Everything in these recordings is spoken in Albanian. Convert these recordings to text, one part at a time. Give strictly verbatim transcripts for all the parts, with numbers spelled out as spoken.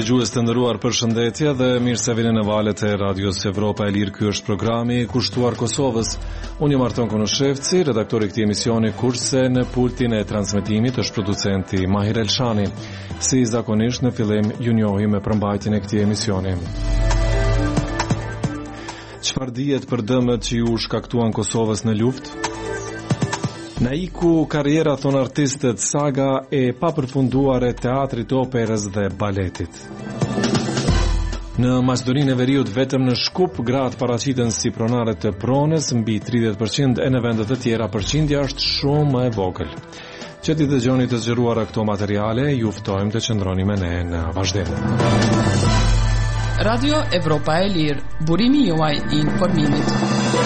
Dëgjues të nderuar, përshëndetje dhe mirë se vini në valët e Radios Evropa e Lirë. Ky është programi i kushtuar Kosovës. Unë jam Arton Konushevci, redaktori i këtij emisioni, kurse në pultin e transmetimit është producenti Mahir Elshani. Si zakonisht në fillim ju njohim me përmbajtjen e këtij emisioni. Çfarë dihet për dëmet që ju shkaktuan Kosovës në luftë? Në iku karriera, thon artistët, saga e papërfunduar e teatrit, operës dhe baletit. Në Maqedoninë e Veriut, vetëm në Shkup gratë paraqiten si pronare të pronës, mbi tridhjetë përqind, e në vendet të tjera përqindja është shumë më e vogël. Që ti dëgjoni të zgjeruara këto materiale, ju ftojmë të qëndroni me ne në vazhdim. Radio Evropa e Lirë, burimi juaj i informimit.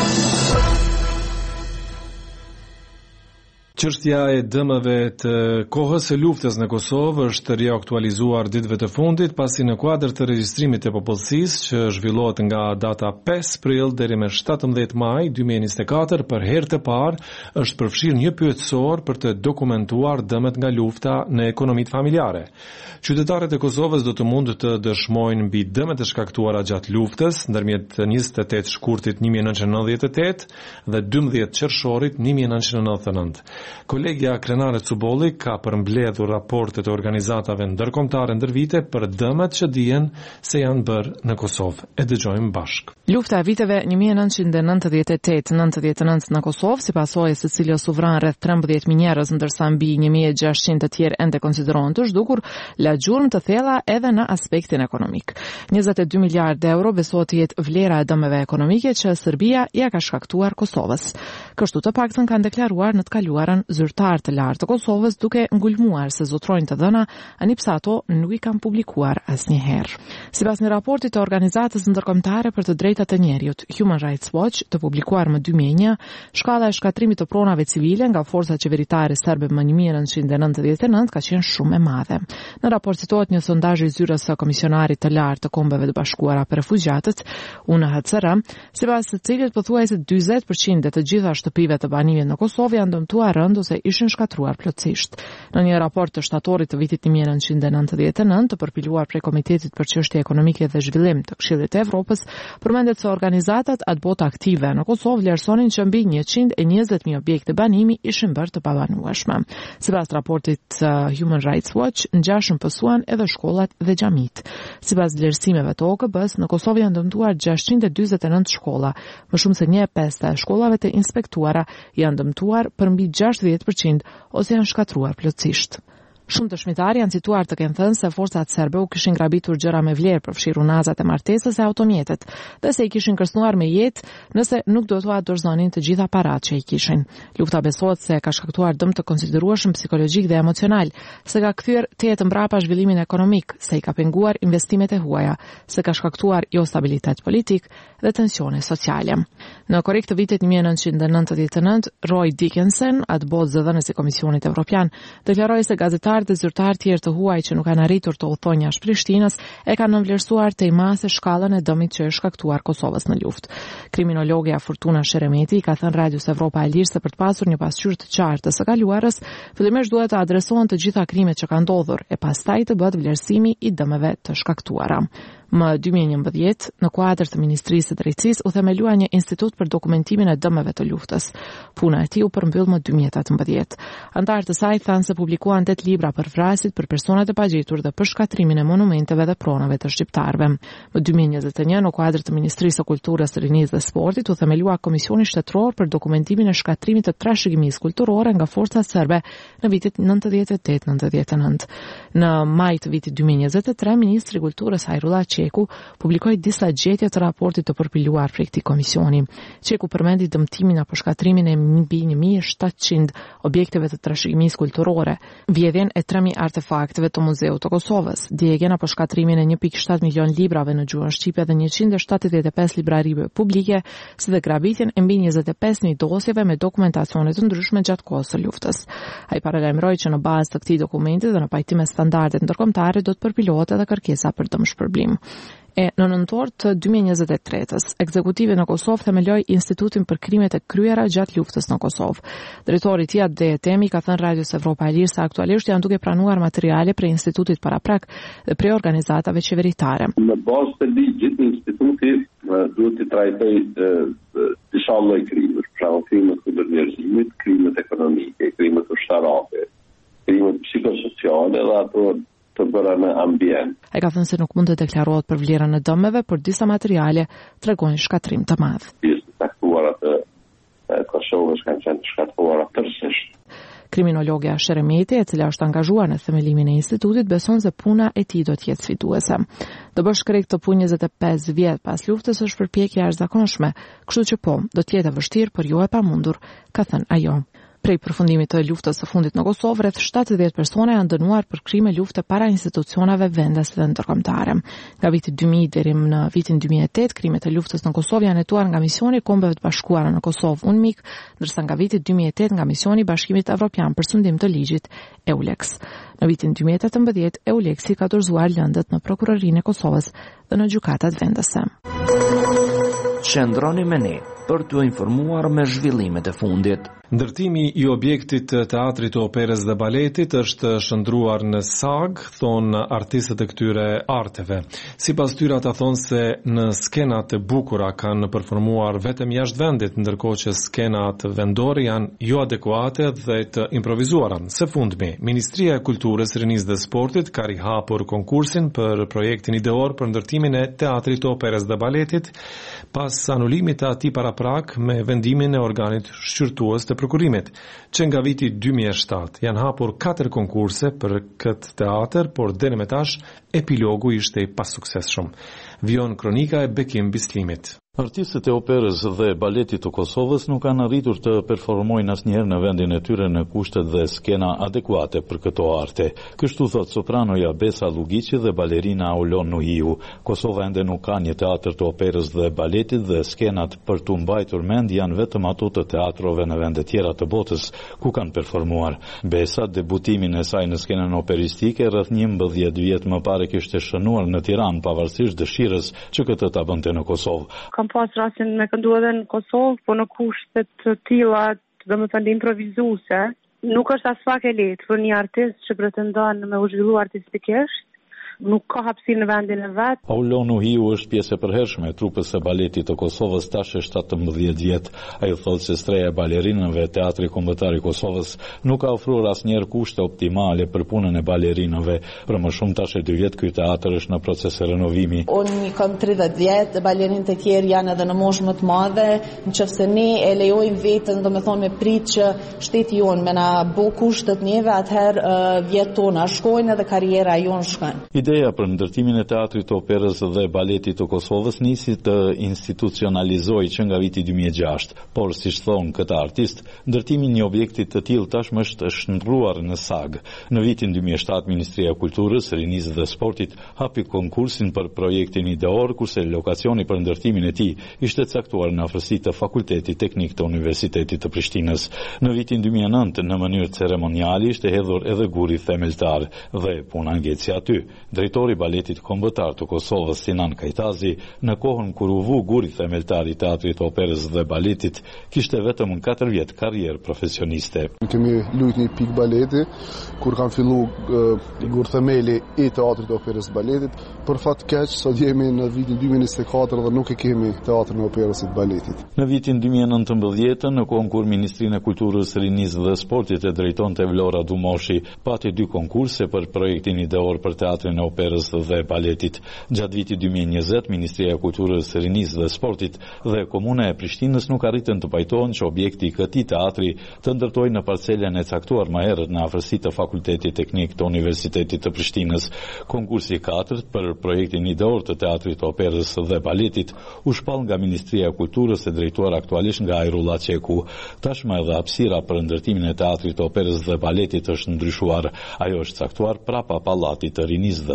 Çështja e dëmeve të kohës së luftës në Kosovë është riaktualizuar ditëve të fundit, pasi në kuadër të regjistrimit të popullsisë që zhvillohet nga data pesë prill deri më shtatëmbëdhjetë maj dy mijë e njëzet e katër, për herë të parë është përfshirë një pyetësor për të dokumentuar dëmet nga lufta në ekonomitë familjare. Qytetarët e Kosovës do të mund të dëshmojnë mbi dëmet e shkaktuara gjatë luftës ndërmjet njëzet e tetë shkurtit një mijë e nëntëqind e nëntëdhjetë e tetë dhe dymbëdhjetë qershorit një mijë e nëntëqind e nëntëdhjetë e nëntë. Kolegja Krenare Cubolli ka përmbledhur raportet e organizatave ndërkombëtare ndër vite për dëmet që dihen se janë bërë në Kosovë. E dëgjojmë bashkë. Lufta e viteve një mijë e nëntëqind e nëntëdhjetë e tetë nëntëdhjetë e nëntë në Kosovë, si pasojë së cilës u vran rreth trembëdhjetë mijë njerëz, ndërsa mbi një mijë e gjashtëqind të tjerë ende konsiderohen të zhdukur, la gjurmë të thella edhe në aspektin ekonomik. njëzet e dy miliardë euro besohet të jetë vlera e dëmeve ekonomike që Serbia ja ka shkaktuar Kosovës. Kështu të paktën kanë deklaruar në të kaluarën zyrtar të lartë të Kosovës, duke ngulmuar se zotrojnë të dhëna, anipsa ato nuk i kanë publikuar asnjëherë. Sipas një raporti të organizatës ndërkombëtare për të drejtat e njerëzit, Human Rights Watch, të publikuar më dy mijë e një, shkalla e shkatrimit të pronave civile nga forcat qeveritare serbe më një mijë e nëntëqind e nëntëdhjetë e nëntë ka qenë shumë e madhe. Në raport citohet një sondazh i zyrës së Komisionarit të Lartë të Kombeve të Bashkuara për Refugjatët, U N H C R, sipas të cilit pothuajse dyzet përqind e të gjitha shtëpive të banimit në Kosovë janë dëmtuar rënd ose ishin shkatruar plotësisht. Në një raport të shtatorit të vitit një mijë e nëntëqind e nëntëdhjetë e nëntë, të përpiluar prej Komitetit për Çështje Ekonomike dhe Zhvillim të Këshillit të Evropës, përmendet se organizatat atë botë aktive në Kosovë vlerësonin që mbi njëqind e njëzet mijë objekte banimi ishin bërë të pabanueshme. Sipas raportit uh, Human Rights Watch, ngjashëm pësuan edhe shkollat dhe xhamit. Sipas vlerësimeve të O K B-s, në Kosovë janë dëmtuar gjashtëqind e dyzet e nëntë shkolla, më shumë se një e pesë e shkollave të inspektuara janë dëmtuar për mbi gjashtëdhjetë përqind ose janë shkatruar plotësisht. Shumë të shmitarë janë cituar të kenë thënë se forcat serbe u kishin grabitur gjëra me vlerë, përfshirë unazat e martesës e automjetet, dhe se i kishin kërcënuar me jetë nëse nuk do t'ua dorëzonin të gjitha paratë që i kishin. Lufta besohet se ka shkaktuar dëm të konsiderueshëm psikologjik dhe emocional, se ka kthyer të jetë mbrapa zhvillimin ekonomik, se i ka penguar investimet e huaja, se ka shkaktuar jo stabilitet politik dhe tensione sociale. Në korrik të vitit një mijë e nëntëqind e nëntëdhjetë e nëntë, Roy Dickinson, atë botë zëdhënës i Komisionit Evropian, deklaroi se gazetarët dhe zyrtarë tjerë të huaj që nuk kanë arritur të udhtojnë jashtë Prishtinës e kanë nënvlerësuar të i mase shkallën e dëmit që është shkaktuar Kosovës në luftë. Kriminologja Fortuna Sheremeti ka thënë Radios Evropa e Lirë se për të pasur një pasqyrë të qartë të së kaluarës, fillimisht duhet të adresohen të gjitha krimet që kanë ndodhur e pastaj të bëhet vlerësimi i dëmeve të shkaktuara. Më dy mijë e njëmbëdhjetë, në kuadër të Ministrisë së Drejtësisë u themelua një institut për dokumentimin e dëmeve të luftës. Puna e tij u përmbyll më dy mijë e tetëmbëdhjetë. Antarët e saj thanë se publikuan tetë libra për vrasit, për personat e pagjetur dhe për shkatrimin e monumenteve dhe pronave të shqiptarëve. Më dy mijë e njëzet e një, në kuadër të Ministrisë së Kulturës, së Rinisë dhe Sportit u themelua Komisioni Shtetëror për dokumentimin e shkatrimit të trashëgimisë kulturore nga forcat serbe në vitet nëntëdhjetë e tetë nëntëdhjetë e nëntë. Në maj të vitit dy mijë e njëzet e tre, Ministri i Kulturës Hajrullah Qeku publikoi disa gjetje të raportit të përpiluar prej këtij komisioni. Qeku përmendi dëmtimin apo shkatrimin e mbi një mijë e shtatëqind objekteve të trashëgimisë kulturore, vjedhjen e tre mijë artefakteve të Muzeut të Kosovës, djegjen apo shkatrimin e një pikë shtatë milion librave në gjuhën shqipe dhe njëqind e shtatëdhjetë e pesë librarive publike, si dhe grabitjen e mbi njëzet e pesë mijë dosjeve me dokumentacione të ndryshme gjatë kohës së luftës. Ai paralajmëroi që në bazë të këtij dokumenti dhe në pajtim me standardet ndërkombëtare do të përpilohet edhe kërkesa për dëmshpërblim. E në nëntor të dy mijë e njëzet e tretës, ekzekutive në Kosovë themeloi Institutin për krimet e kryera gjatë luftës në Kosovë. Drejtori i tij Abdej Etemi ka thënë Radios Evropa e Lirë se aktualisht janë duke pranuar materiale prej institutit paraprak dhe prej organizatave qeveritare. Në bazë të ligjit, instituti duhet të trajtojë disa lloj krimesh, për shembull krimet kundër njerëzimit, krimet ekonomike, krimet ushtarake, krimet psikosociale dhe ato të bëra në ambient. Ai ka thënë se nuk mund të deklarohet për vlerën e dëmeve, por disa materiale tregojnë shkatrim të madh. Pjesë të caktuara të Kosovës kanë qenë shkatruara tërësisht. Kriminologja Sheremeti, e cila është angazhuar në themelimin e institutit, beson se puna e tij do të jetë sfiduese. Të bësh krejt të punë njëzet e pesë vjet pas luftës është përpjekje e jashtëzakonshme, kështu që po, do të jetë e vështirë, por jo e pamundur, ka thënë ajo. Prej përfundimit të luftës së fundit në Kosovë, rreth shtatëdhjetë persona janë dënuar për krime lufte para institucioneve vendase dhe ndërkombëtare. Nga viti dy mijë deri në vitin dy mijë e tetë, krimet e luftës në Kosovë janë hetuar nga Misioni i Kombeve të Bashkuara në Kosovë, UNMIK, ndërsa nga viti dy mijë e tetë nga Misioni i Bashkimit Evropian për sundim të ligjit, EULEX. Në vitin dy mijë e tetëmbëdhjetë, EULEX-i ka dorëzuar lëndët në Prokurorinë e Kosovës dhe në gjykatat vendase. Qëndroni me ne për t'u informuar me zhvillimet e fundit. Ndërtimi i objektit të teatrit të operës dhe baletit është shndruar në SAG, thonë artistët e këtyre arteve. Sipas tyre ata thonë se në skenat e bukura kanë performuar vetëm jashtë vendit, ndërkohë që skenat vendore janë jo adekuate dhe të improvizuara. Së fundmi, Ministria e Kulturës, Rinisë dhe Sportit ka rihapur konkursin për projektin ideor për ndërtimin e teatrit të operës dhe baletit pas anulimit të atij paraprak me vendimin e organit shqyrtues të prokurimit, që nga viti dy mijë e shtatë janë hapur katër konkurse për këtë teatr, por deri më tash epilogu ishte i pasuksesshëm. Vion kronika e Bekim Bislimit. Artistët e operës dhe baletit të Kosovës nuk kanë arritur të performojnë asnjëherë në vendin e tyre në kushtet dhe skena adekuate për këto arte. Kështu thot sopranoja Besa Lugici dhe balerina Aulon Nuhiu. Kosova ende nuk ka një teatr të operës dhe baletit dhe skenat për të mbajtur mend janë vetëm ato të teatrove në vende tjera të botës ku kanë performuar. Besa debutimin e saj në skenën operistike rreth njëmbëdhjetë vjet më parë kishte shënuar në Tiranë pavarësisht dëshirës që këtë ta bënte në Kosovë. Kam pas rastin me këndu edhe në Kosovë, po në kushtet të tilla, domethënë improvizuese. Nuk është as pak e lehtë për një artist që pretendon me u zhvillu artistikisht. Nuk ka hapësirë në vendin e vet. Aulon Nuhiu është pjesë e përhershme e trupës së baletit të Kosovës tash e shtatëmbëdhjetë vjet. Ai thotë se streja e balerinëve e Teatrit Kombëtar i Kosovës nuk ka ofruar asnjëherë kushte optimale për punën e balerinëve. Për më shumë tash e dy vjet ky teatr është në proces renovimi. Unë kam tridhjetë vjet, balerinët e tjerë janë edhe në moshë më të madhe, nëse ne e lejojmë veten, domethënë me prit që shteti jon me na bë kushtet njëve, atëherë uh, vjet tona shkojnë edhe karriera jon shkon. Ideja për ndërtimin e teatrit të operës dhe baletit të Kosovës nisi të institucionalizojë që nga viti dy mijë e gjashtë, por siç thon këta artist, ndërtimi i një objekti të tillë tashmë është shndruar në SAG. Në vitin dy mijë e shtatë Ministria e Kulturës, Rinisë dhe Sportit hapi konkursin për projektin ideor, kurse lokacioni për ndërtimin e tij ishte caktuar në afërsi të Fakultetit Teknik të Universitetit të Prishtinës. Në vitin dy mijë e nëntë, në mënyrë ceremoniale ishte hedhur edhe guri themeltar dhe puna ngeci aty. Drejtori i Baletit Kombëtar të Kosovës, Sinan Kajtazi, në kohën kur u vu guri themeltar i Teatrit të Operës dhe Baletit, kishte vetëm katër vjet karrierë profesioniste. Kemi luajtur një pikë baleti kur kanë filluar uh, gur themeli i Teatrit të Operës dhe Baletit. Për fat keq, sot jemi në vitin dy mijë e njëzet e katër dhe nuk e kemi Teatrin e Operës dhe Baletit. Në vitin dy mijë e nëntëmbëdhjetë, në kohën kur Ministrinë e Kulturës, Rinisë dhe Sportit e drejtonte Vlora Dumoshi, pati dy konkurse për projektin ideor për Teatrin e Operës dhe Baletit. Gjatë vitit dy mijë e njëzet, Ministria e Kulturës, Rinisë dhe Sportit dhe Komuna e Prishtinës nuk arritën të pajtohen që objekti i këtij teatri të ndërtojë në parcelen e caktuar më herët në afërsi të Fakultetit Teknik të Universitetit të Prishtinës. Konkursi i katërt për projektin ideor të Teatrit të Operës dhe Baletit u shpall nga Ministria e Kulturës e drejtuar aktualisht nga Ajrullah Qeku. Tashmë edhe hapësira për ndërtimin e Teatrit të Operës dhe Baletit është ndryshuar. Ajo është caktuar prapa pallatit të Rinisë dhe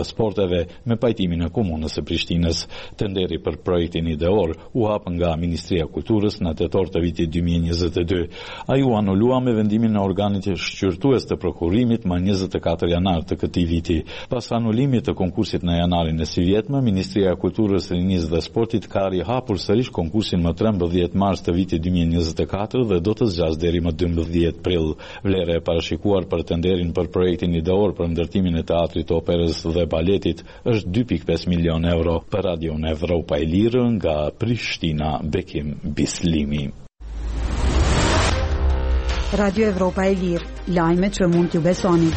të Sporteve me pajtimin e Komunës së Prishtinës. Tenderi për projektin ideor u hap nga Ministria e Kulturës në tetor të vitit dy mijë e njëzet e dy. Ai u anulua me vendimin e organit shqyrtues të prokurimit më njëzet e katër janar të këtij viti. Pas anulimit të konkursit në janarin e së vjetme, Ministria e Kulturës, Rinisë dhe Sportit ka rihapur sërish konkursin më trembëdhjetë mars të vitit dy mijë e njëzet e katër dhe do të zgjasë deri më dymbëdhjetë prill. Vlera e parashikuar për tenderin për projektin ideor për ndërtimin e teatrit të operës dhe baletit është dy pikë pesë milion euro. Për Radion Evropa e Lirë nga Prishtina, Bekim Bislimi. Radio Evropa e Lirë, lajme që mund t'ju besoni.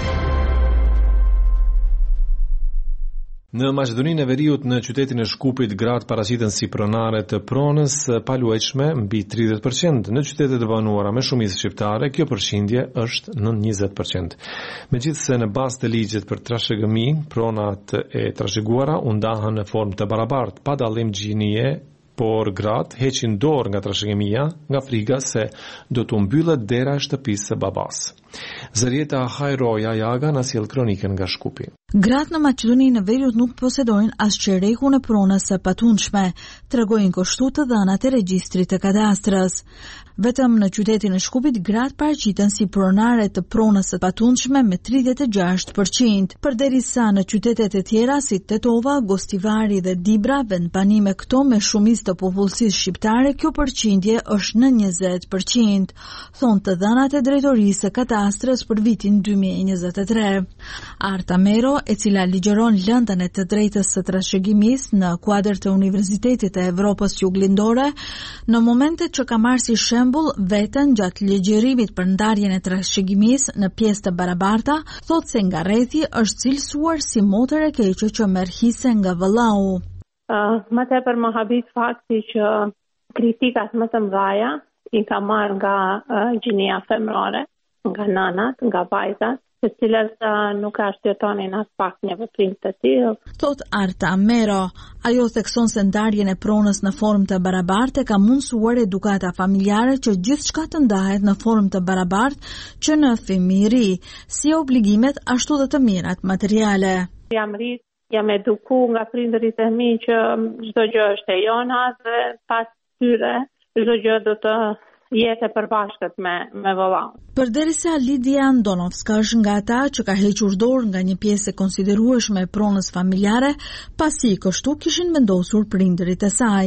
Në Maqedoninë e Veriut, në qytetin e Shkupit, gratë paraqiten si pronare të pronës pa luajtshme mbi tridhjetë përqind. Në qytetet e banuara me shumicë shqiptare, kjo përqindje është në njëzet përqind. Megjithse në bazë të ligjit për trashëgimi, pronat e trashëguara u ndahen në formë të barabartë, pa dallim gjinie, por gratë heqin dorë nga trashëgimia nga frika se do të mbyllet dera e shtëpisë së babas. Zërieta Hajroja Jaga na sjell kronikën nga Shkupi. Gratë në Maqedoninë e Veriut nuk posedojnë as çerekun e pronës së patundshme, tregojnë kështu të dhënat e regjistrit të kadastrës. Vetëm në qytetin e Shkupit gratë paraqiten si pronare të pronës së patundshme me tridhjetë e gjashtë përqind, përderisa në qytetet e tjera si Tetova, Gostivari dhe Dibra, vendbanime këto me shumicë të popullsisë shqiptare, kjo përqindje është në njëzet përqind, thonë të dhënat e drejtorisë së kadastrës për vitin dy mijë e njëzet e tre. Arta Mero, e cila ligjeron lëndën e të drejtës së trashëgimisë në kuadër të Universitetit të Evropës Juglindore, në momentet që ka marrë si shembull veten gjatë ligjerimit për ndarjen e trashëgimisë në pjesë të barabarta, thotë se nga rrethi është cilësuar si motër e keqe që merr hise nga vëllau. Uh, më tepër më habit fakti që kritikat më të mëdha i ka marrë nga uh, gjinia femrore, nga nanat, nga vajzat, të cilët uh, nuk arsyetonin as pak një veprim të tillë. Thot Arta Mero, ajo thekson se ndarjen e pronës në formë të barabartë ka mundsuar edukata familjare që gjithçka të ndahet në formë të barabartë që në fëmijëri, si obligimet ashtu dhe të mirat materiale. Jam rrit, jam eduku nga prindërit e mi që çdo gjë është e jona dhe pas tyre çdo gjë do të jetë e përbashkët me, me vëllaun. Përderisa Lidia Andonovska është nga ata që ka hequr dorë nga një pjesë e konsiderueshme e pronës familjare, pasi kështu kishin vendosur prindërit e saj.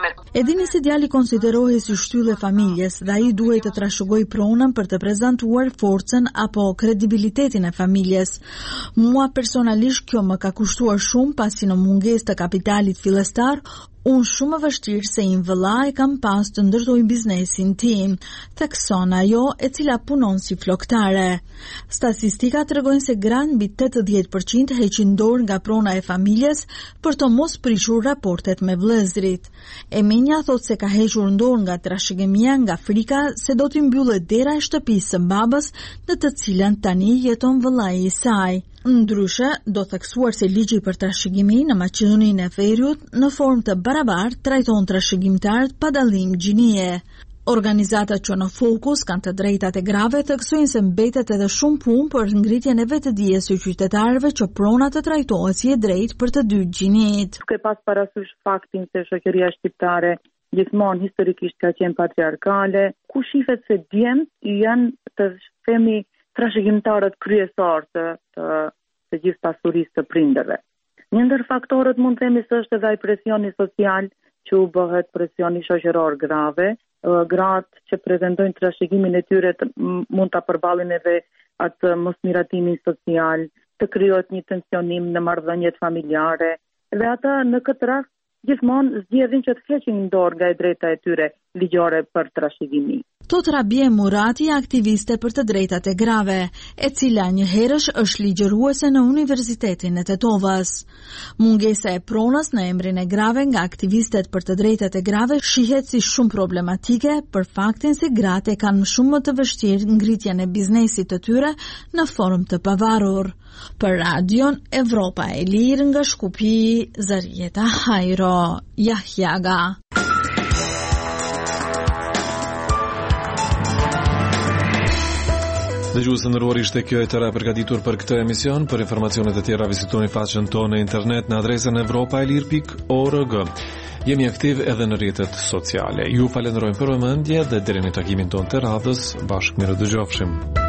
E dini se djali konsiderohej si shtyllë e familjes dhe ai duhej të trashëgoj pronën për të prezantuar forcën apo kredibilitetin e familjes. Mua personalisht kjo më ka kushtuar shumë pasi në mungesë të kapitalit fillestar, unë shumë e vështirë se një vëlla e kam pas të ndërtoj biznesin tim, thekson ajo e cila punon si floktare. Statistika tregojnë se granë mbi tetëdhjetë përqind heqin dorë nga prona e familjes për të mos prishur raportet me vëllezrit. Eminja thot se ka hequr dorë nga trashëgimia nga frika se do t'i mbyllet dera e shtëpisë së babës në të cilën tani jeton vëllai i saj. Ndryshe, do theksuar se ligji për trashëgimi në Maqedoninë e Veriut në formë të barabartë trajton trashëgimtarët pa dallim gjinie. Organizatat që në fokus kanë të drejtat e grave theksojnë se mbetet edhe shumë punë për ngritjen e vetëdijes së qytetarëve që prona të trajtohet si e drejtë për të dy gjinit. Duke pas parasysh faktin se shoqëria shqiptare gjithmonë historikisht ka qenë patriarkale, ku shifet se djemt janë të themi trashëgimtarët kryesor të, të, të gjithë pasurisë të prindërve. Një ndër faktorët mund të themi se është edhe ai presioni social që u bëhet presioni shoqëror grave, gratë që pretentojnë trashëgimin e tyre të, mund ta përballin edhe atë mosmiratimin social, të krijohet një tensionim në marrëdhëniet familjare dhe ata në këtë rast gjithmonë zgjedhin që të heqin dorë nga e drejta e tyre ligjore për trashëgimi. Tot Rabie Murati, aktiviste për të drejtat e grave, e cila një herësh është ligjëruese në Universitetin e Tetovës. Mungesa e pronës në emrin e grave nga aktivistet për të drejtat e grave shihet si shumë problematike për faktin se gratë kanë shumë më të vështirë ngritjen e biznesit të tyre në formë të pavarur. Për Radion Evropa e Lirë nga Shkupi, Zarieta Hajro, Jahjaga. Dëgjuesë nderuar, ishte kjo e tëra përgatitur për këtë emision. Për informacionet e tjera vizitoni faqen tonë në internet në adresën europa e lir pikë org. Jemi aktiv edhe në rrjetet sociale. Ju falenderojmë për vëmendje dhe deri në takimin tonë të radhës. Bashkë mirë dëgjofshim.